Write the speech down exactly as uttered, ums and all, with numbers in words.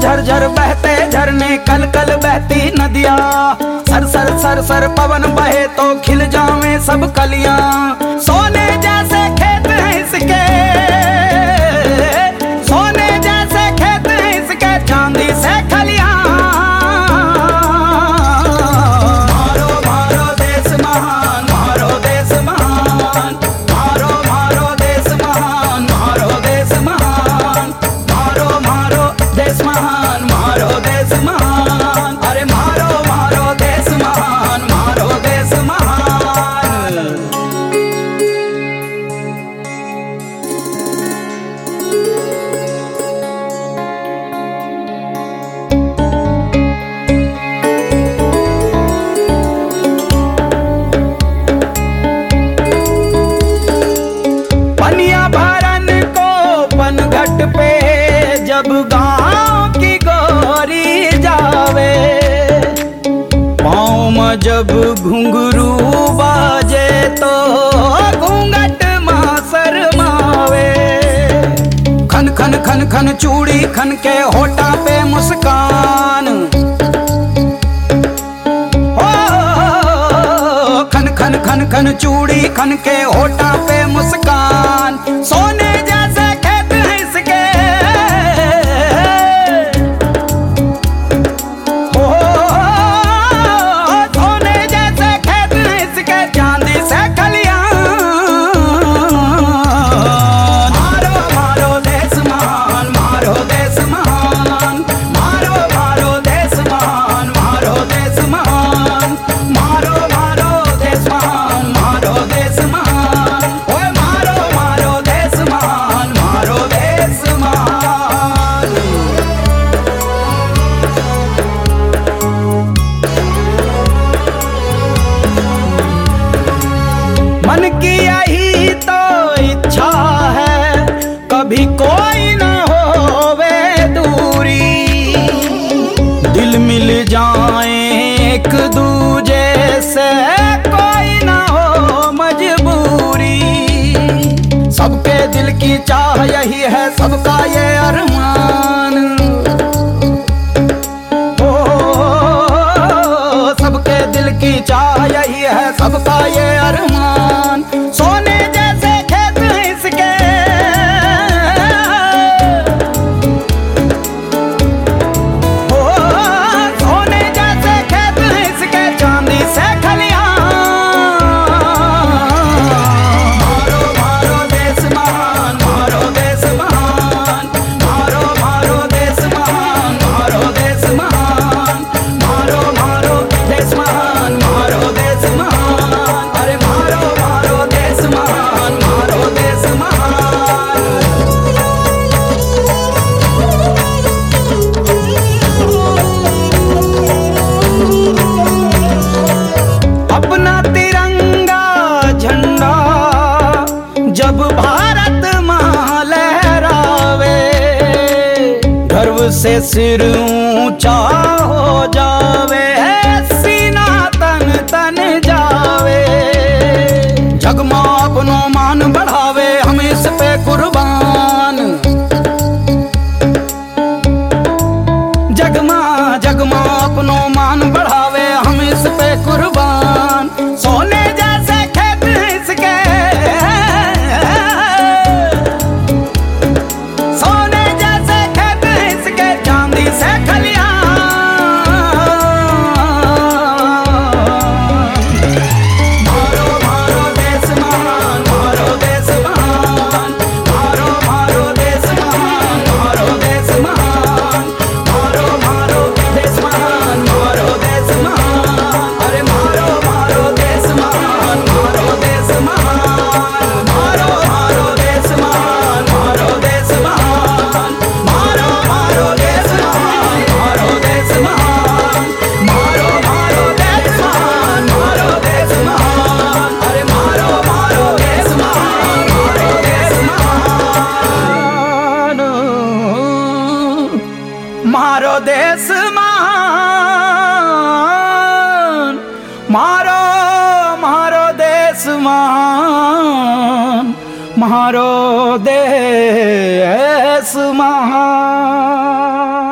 झरझर बहते झरने, कल कल बहती नदियाँ, सर सर सर सर पवन बहे तो खिल जावे सब कलियां। सोने जैसे खेत हैं इसके, सोने जैसे खेत हैं इसके, चांदी से खलियां। मारो मारो देश महान, मारो देश महान, मारो मारो देश महान, मारो देश महान, मारो मारो देश महान, मारो देश महान, अरे मारो मारो देश महान, मारो देश महान। पनिया भरन को पनघट पे जब गाँव की गोरी जावे, पाँव में जब घुंघरू बाजे तो घूंघट माँ शरमावे। खन खन खन खन चूड़ी खन के होठा पे मुस्कान, ओ खन खन खन खन चूड़ी खन के होठा पे मुस्कान। सोने जैसे खेत हैं इसके, ओ सोने जैसे खेत हैं इसके, चांदी से खलियां। मारो मारो देश महान, मारो देश महान, मारो मारो देश महान, मारो देश महान, मारो मारो देश महान, मारो देश महान, ओए मारो मारो देश महान, मारो देश महान। मन की यही तो इच्छा है, कभी कोई न होवे दूरी, दिल मिल जाए एक दूजे से, कोई न हो मजबूरी। सबके दिल की चाह यही है, सबका ये अरमान, ओ सबके दिल की चाह यही है, सबका ये अरमान। सोने जैसे खेत हैं इसके, ओ सोने जैसे खेत हैं इसके, चांदी से खलियां। मारो मारो देश महान, मारो देश महान, मारो मारो देश महान, मारो देश महान, मारो मारो देश महान, मारो देश महान, अरे मारो मारो देश महान, मारो देश महान। अपना तिरंगा झंडा जब भारत मां लहरावे, गर्व से सिर ऊंचा हो जावे, सीना तन तन जावे। जगमा अपनो मान बढ़ावे, हम इस पे कुर्बान। जगमा जगमा अपनो मान बढ़ावे, हम इस पे कुर्बान। सोने जैसे खेत हैं इसके, सोने जैसे खेत हैं इसके, चांदी से खलियां। मारो मारो देश महान, मारो देश महान, मारो मारो देश महान, मारो देश महान, मारो मारो देश महान, मारो देश महान, अरे मारो मारो देश महान, मारो देश महान, मारो मारो देश महान, मारो देश महान, मारो मारो देश महान, मारो देश महान, मारो मारो देश महान, मारो देश महान, अरे मारो मारो देश महान, मारो देश महान, मारो देश महान, मारो मारो देश महान, मारो देश महान।